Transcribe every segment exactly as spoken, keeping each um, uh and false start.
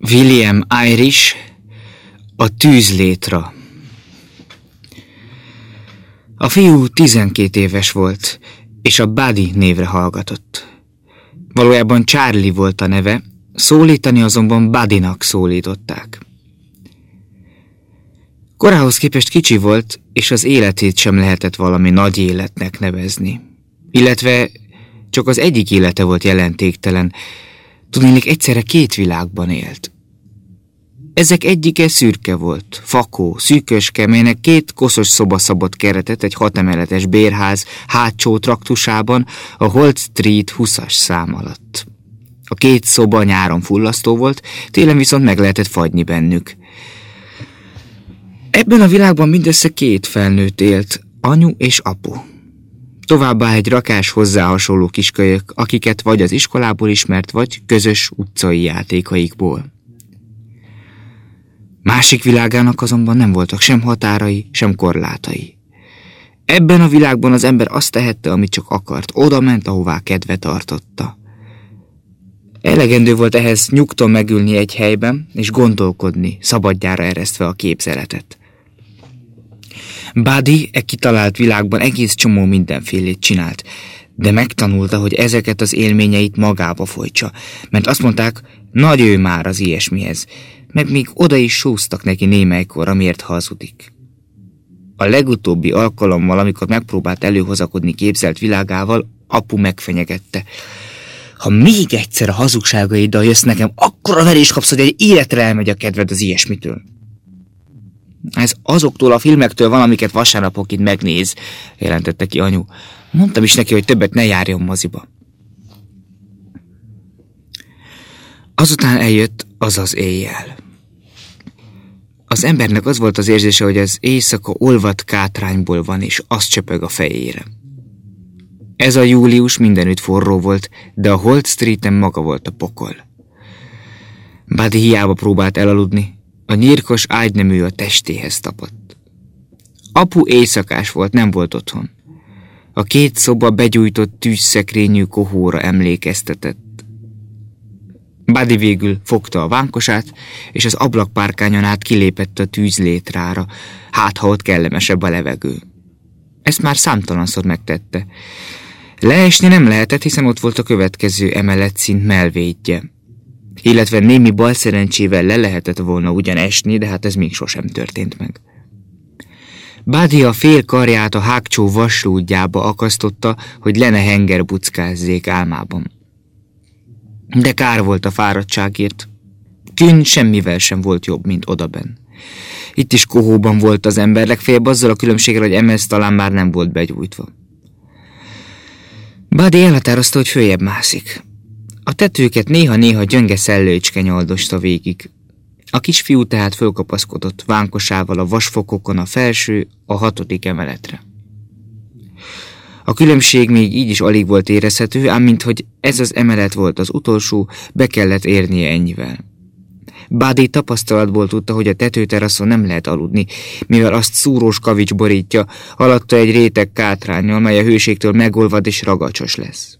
William Irish, a tűzlétra. A fiú tizenkét éves volt, és a Buddy névre hallgatott. Valójában Charlie volt a neve, szólítani azonban Buddynak szólították. Korához képest kicsi volt, és az életét sem lehetett valami nagy életnek nevezni. Illetve csak az egyik élete volt jelentéktelen, tudnélik egyszerre két világban élt. Ezek egyike szürke volt, fakó, szűköske, melynek két koszos szoba szabott keretet egy hatemeletes bérház hátsó traktusában a Holt Street húszas szám alatt. A két szoba nyáron fullasztó volt, télen viszont meg lehetett fagyni bennük. Ebben a világban mindössze két felnőtt élt, anyu és apu. Továbbá egy rakás hozzá hasonló kiskölyök, akiket vagy az iskolából ismert, vagy közös utcai játékaikból. Másik világának azonban nem voltak sem határai, sem korlátai. Ebben a világban az ember azt tehette, amit csak akart, oda ment, ahová kedve tartotta. Elegendő volt ehhez nyugton megülni egy helyben, és gondolkodni, szabadjára eresztve a képzeletet. Buddy e kitalált világban egész csomó mindenfélét csinált, de megtanulta, hogy ezeket az élményeit magába folytsa, mert azt mondták, nagy ő már az ilyesmihez, meg még oda is sóztak neki némelykor, amiért hazudik. A legutóbbi alkalommal, amikor megpróbált előhozakodni képzelt világával, apu megfenyegette. Ha még egyszer a hazugságaiddal jössz nekem, akkora verés kapsz, hogy egy életre elmegy a kedved az ilyesmitől. Ez azoktól a filmektől van, amiket vasárnapokig megnéz, jelentette ki anyu. Mondtam is neki, hogy többet ne járjon moziba. Azután eljött az az éjjel. Az embernek az volt az érzése, hogy az éjszaka olvadt kátrányból van, és az csöpög a fejére. Ez a július mindenütt forró volt, de a Holt Streeten maga volt a pokol. Buddy hiába próbált elaludni, a nyírkos ágynemű a testéhez tapadt. Apu éjszakás volt, nem volt otthon. A két szoba begyújtott tűzszekrényű kohóra emlékeztetett. Buddy végül fogta a vánkosát, és az ablakpárkányon át kilépett a tűzlétrára, hát ha ott kellemesebb a levegő. Ezt már számtalanszor megtette. Leesni nem lehetett, hiszen ott volt a következő emeletszint mellvédje. Illetve némi balszerencsével le lehetett volna ugyan esni, de hát ez még sosem történt meg. Buddy a fél karját a hágcsó vasrúdjába akasztotta, hogy le ne hengerbuckázzék álmában. De kár volt a fáradtságért. Kün semmivel sem volt jobb, mint odaben. Itt is kohóban volt az ember, legfeljebb azzal a különbséggel, hogy emez talán már nem volt begyújtva. Buddy elhatározta, hogy följebb mászik. A tetőket néha-néha gyönge szellőcske nyaldosta végig. A kisfiú tehát fölkapaszkodott vánkosával a vasfokokon a felső, a hatodik emeletre. A különbség még így is alig volt érezhető, ám minthogy ez az emelet volt az utolsó, be kellett érnie ennyivel. Buddy tapasztalatból tudta, hogy a tetőteraszon nem lehet aludni, mivel azt szúrós kavics borítja, alatta egy réteg kátránnyal, mely a hőségtől megolvad és ragacsos lesz.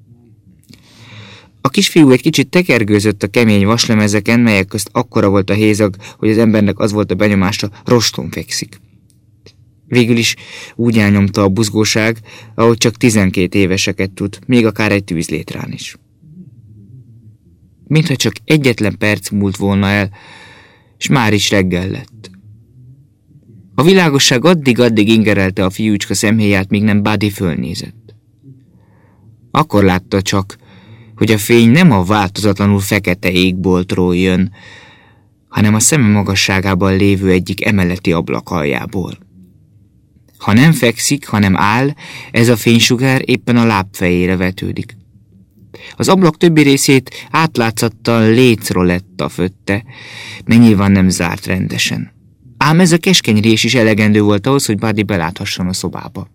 A kisfiú egy kicsit tekergőzött a kemény vaslemezeken, melyek közt akkora volt a hézag, hogy az embernek az volt a benyomása, roston fekszik. Végül is úgy elnyomta a buzgóság, ahogy csak tizenkét éveseket tud, még akár egy tűzlétrán is. Mintha csak egyetlen perc múlt volna el, és már is reggel lett. A világosság addig-addig ingerelte a fiúcska szemhéját, míg nem Buddy fölnézett. Akkor látta csak, hogy a fény nem a változatlanul fekete égboltról jön, hanem a szeme magasságában lévő egyik emeleti ablak aljából. Ha nem fekszik, hanem áll, ez a fénysugár éppen a lábfejére vetődik. Az ablak többi részét átlátszattal lécroletta fötte, mert nyilván nem zárt rendesen. Ám ez a keskeny rés is elegendő volt ahhoz, hogy Buddy beláthasson a szobába.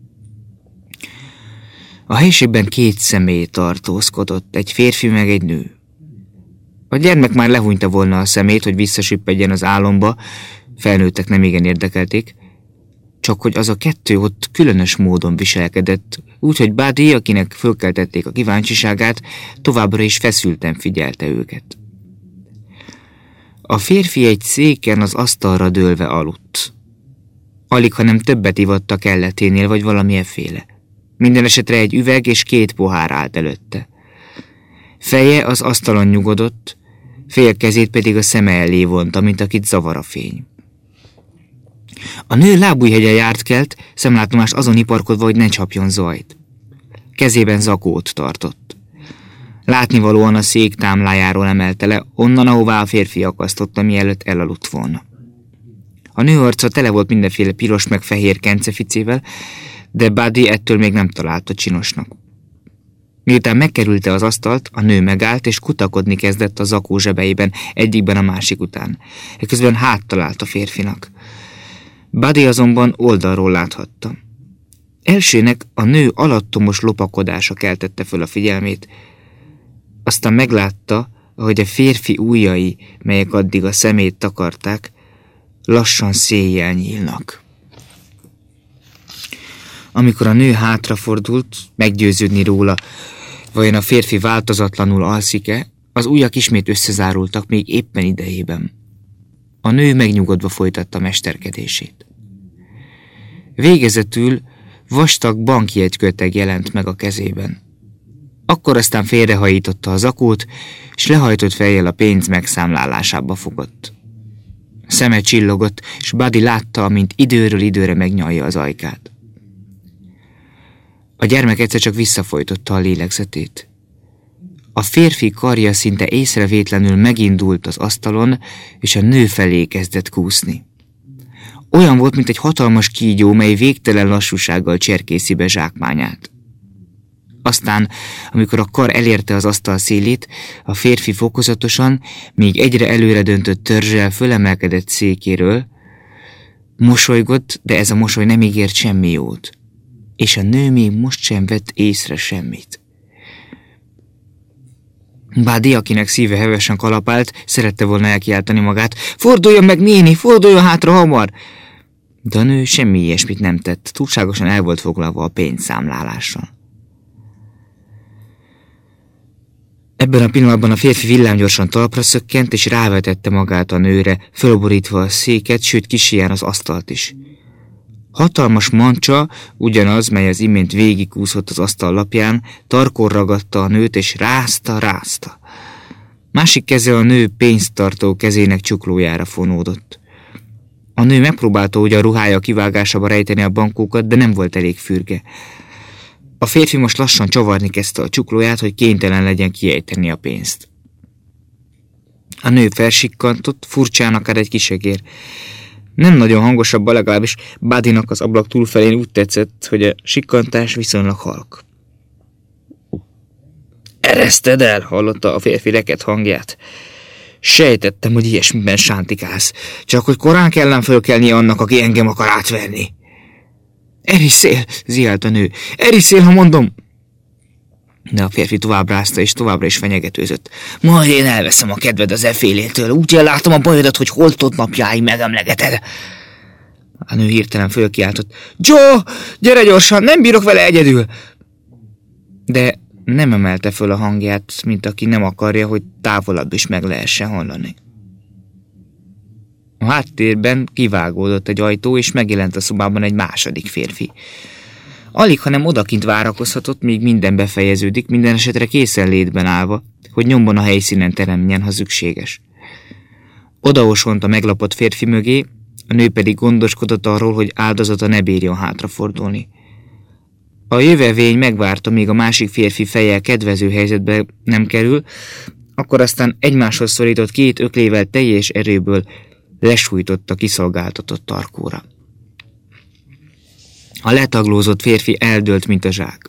A helyiségben két személy tartózkodott, egy férfi meg egy nő. A gyermek már lehúnyta volna a szemét, hogy visszasüppedjen az álomba, felnőttek nem igen érdekelték, csak hogy az a kettő ott különös módon viselkedett, úgyhogy Buddy, akinek fölkeltették a kíváncsiságát, továbbra is feszülten figyelte őket. A férfi egy széken az asztalra dőlve aludt. Alig, hanem többet ivott a kelleténél, vagy valamilyenféle. Minden esetre egy üveg és két pohár állt előtte. Feje az asztalon nyugodott, fél kezét pedig a szeme elé vonta, mint akit zavar a fény. A nő lábújhegyen járt kelt, szemlátomást azon iparkodva, hogy ne csapjon zajt. Kezében zakót tartott. Látnivalóan a szék támlájáról emelte le, onnan, ahová a férfi akasztotta, mielőtt elaludt volna. A nő arca tele volt mindenféle piros meg fehér kenceficével, de Buddy ettől még nem találta csinosnak. Miután megkerülte az asztalt, a nő megállt és kutakodni kezdett a zakó zsebeiben, egyikben a másik után. Eközben háttalált a férfinak. Buddy azonban oldalról láthatta. Elsőnek a nő alattomos lopakodása keltette föl a figyelmét, aztán meglátta, ahogy a férfi ujjai, melyek addig a szemét takarták, lassan széjjel nyílnak. Amikor a nő hátrafordult, meggyőződni róla, vajon a férfi változatlanul alszik-e, az ujjak ismét összezárultak még éppen idejében. A nő megnyugodva folytatta mesterkedését. Végezetül vastag bankjegyköteg jelent meg a kezében. Akkor aztán félrehajította a zakót, és lehajtott fejjel a pénz megszámlálásába fogott. Szeme csillogott, és Buddy látta, amint időről időre megnyalja az ajkát. A gyermek egyszer csak visszafolytotta a lélegzetét. A férfi karja szinte észrevétlenül megindult az asztalon, és a nő felé kezdett kúszni. Olyan volt, mint egy hatalmas kígyó, mely végtelen lassúsággal cserkészi be zsákmányát. Aztán, amikor a kar elérte az asztal szélét, a férfi fokozatosan, még egyre előre döntött törzsel fölemelkedett székéről, mosolygott, de ez a mosoly nem ígért semmi jót. És a nő még most sem vett észre semmit. Buddy, akinek szíve hevesen kalapált, szerette volna elkiáltani magát. Forduljon meg, néni, forduljon hátra hamar! De a nő semmi ilyesmit nem tett, túlságosan el volt foglalva a pénzszámlálással. Ebben a pillanatban a férfi villámgyorsan talpra szökkent, és rávetette magát a nőre, fölborítva a széket, sőt kisiján az asztalt is. Hatalmas mancsa, ugyanaz, mely az imént végigúszott az asztal lapján, tarkon ragadta a nőt, és rázta, rázta. Másik keze a nő pénztartó kezének csuklójára fonódott. A nő megpróbálta ugyan ruhája kivágásába rejteni a bankókat, de nem volt elég fürge. A férfi most lassan csavarni kezdte a csuklóját, hogy kénytelen legyen kiejteni a pénzt. A nő felsikkantott, furcsán akár egy kisegér. Nem nagyon hangosabban, legalábbis Buddynak az ablak túlfelén úgy tetszett, hogy a sikkantás viszonylag halk. Ereszted el, hallotta a férfi reket hangját. Sejtettem, hogy ilyesmiben sántikálsz, csak hogy korán kellene fölkelnie annak, aki engem akar átverni. Erisszél, zihált a nő. Erisszél, ha mondom. De a férfi tovább rázta, és továbbra is fenyegetőzött. Majd én elveszem a kedved az efélétől, úgy ellátom a bajodat, hogy holtott napjáig megemlegeted. A nő hirtelen fölkiáltott. Joe, gyere gyorsan, nem bírok vele egyedül. De nem emelte föl a hangját, mint aki nem akarja, hogy távolabb is meg lehessen hallani. A háttérben kivágódott egy ajtó, és megjelent a szobában egy második férfi. Alig, hanem odakint várakozhatott, míg minden befejeződik, minden esetre készenlétben állva, hogy nyomban a helyszínen teremjen, ha szükséges. Odaosont a meglapott férfi mögé, a nő pedig gondoskodott arról, hogy áldozata ne bírjon hátrafordulni. A jövevény megvárta, míg a másik férfi fejjel kedvező helyzetbe nem kerül, akkor aztán egymáshoz szorított két öklével teljes erőből lesújtott a kiszolgáltatott tarkóra. A letaglózott férfi eldőlt, mint a zsák.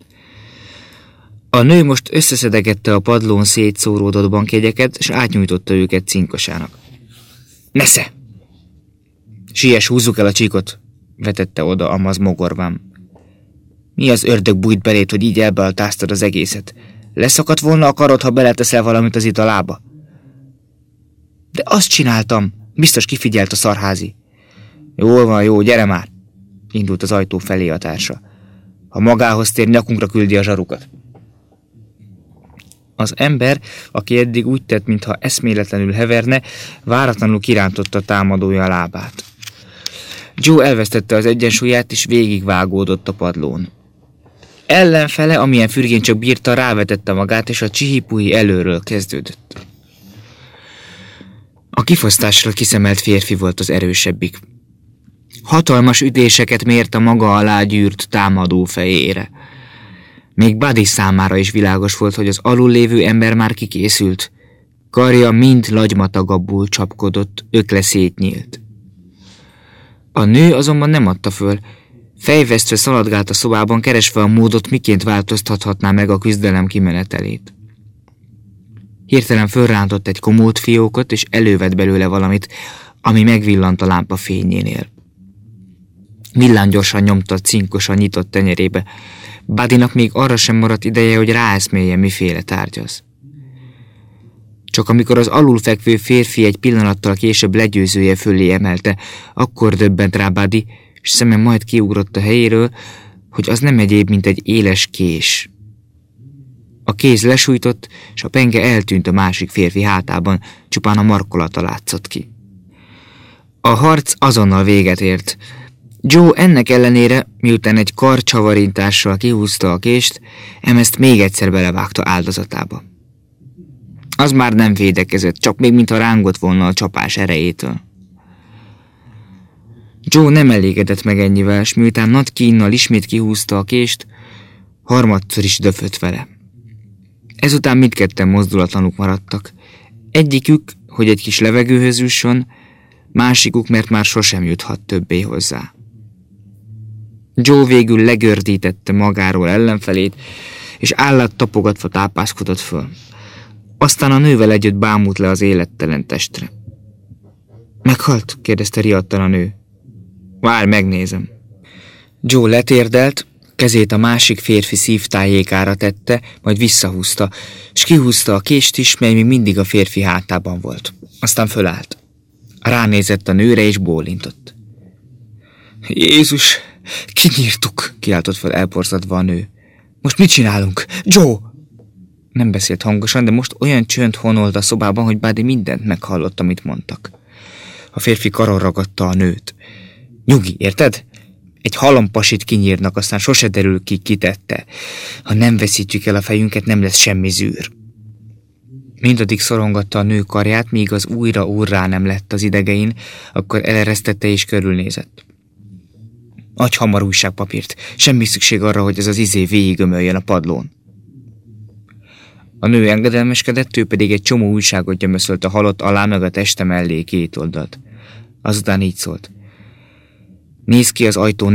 A nő most összeszedegette a padlón szétszóródott bankjegyeket, és átnyújtotta őket cinkosának. Nesze! Siess, húzzuk el a csíkot, vetette oda Amaz mogorván. Mi az ördög bújt belét, hogy így elbealtáztad az egészet? Leszakadt volna a karod, ha beleteszel valamit az italába? De azt csináltam, biztos kifigyelt a szarházi. Jól van, jó, gyere már! Indult az ajtó felé a társa. Ha magához tér, nyakunkra küldi a zsarukat. Az ember, aki eddig úgy tett, mintha eszméletlenül heverne, váratlanul kirántotta támadója lábát. Joe elvesztette az egyensúlyát, és végigvágódott a padlón. Ellenfele, amilyen fürgén csak bírta, rávetette magát, és a csihipuhi előről kezdődött. A kifosztásra kiszemelt férfi volt az erősebbik. Hatalmas ütéseket mért a maga alá gyűrt támadó fejére. Még Buddy számára is világos volt, hogy az alul lévő ember már kikészült. Karja mind lagymatagabbul csapkodott, ökle szétnyílt. A nő azonban nem adta föl. Fejvesztve szaladgált a szobában, keresve a módot, miként változtathatná meg a küzdelem kimenetelét. Hirtelen fölrántott egy komód fiókot, és elővett belőle valamit, ami megvillant a lámpa fényénél. Villámgyorsan nyomta cinkosan nyitott tenyerébe. Buddynak még arra sem maradt ideje, hogy ráeszmélje, miféle tárgy az. Csak amikor az alulfekvő férfi egy pillanattal később legyőzője fölé emelte, akkor döbbent rá Buddy, és szeme majd kiugrott a helyéről, hogy az nem egyéb, mint egy éles kés. A kéz lesújtott, és a penge eltűnt a másik férfi hátában, csupán a markolata látszott ki. A harc azonnal véget ért. Joe ennek ellenére, miután egy kar csavarintással kihúzta a kést, Emezt még egyszer belevágta áldozatába. Az már nem védekezett, csak még mintha rángott volna a csapás erejétől. Joe nem elégedett meg ennyivel, és miután nagy kínnal ismét kihúzta a kést, harmadszor is döfött vele. Ezután mindketten mozdulatlanuk maradtak. Egyikük, hogy egy kis levegőhöz jusson, másikuk, mert már sosem juthat többé hozzá. Joe végül legördítette magáról ellenfelét, és állat tapogatva tápászkodott föl. Aztán a nővel együtt bámult le az élettelen testre. Meghalt? kérdezte riadtan a nő. Várj, megnézem. Joe letérdelt, kezét a másik férfi szívtájékára tette, majd visszahúzta, s kihúzta a kést is, mely még mindig a férfi hátában volt. Aztán fölállt. Ránézett a nőre, és bólintott. Jézus, kinyírtuk, kiáltott fel elborzadva a nő. Most mit csinálunk? Joe! Nem beszélt hangosan, de most olyan csönd honolt a szobában, hogy Buddy mindent meghallott, amit mondtak. A férfi karon ragadta a nőt. Nyugi, érted? Egy halampasit kinyírnak, aztán sose derül ki, kitette. Ha nem veszítjük el a fejünket, nem lesz semmi zűr. Mindaddig szorongatta a nő karját, míg az újra úrrá nem lett az idegein, akkor eleresztette és körülnézett. Adj hamar újságpapírt, semmi szükség arra, hogy ez az izé végigömöljön a padlón. A nő engedelmeskedett, ő pedig egy csomó újságot gyömöszölt a halott alá, meg a teste mellé két oldalt. Azután így szólt. Nézd ki az ajtó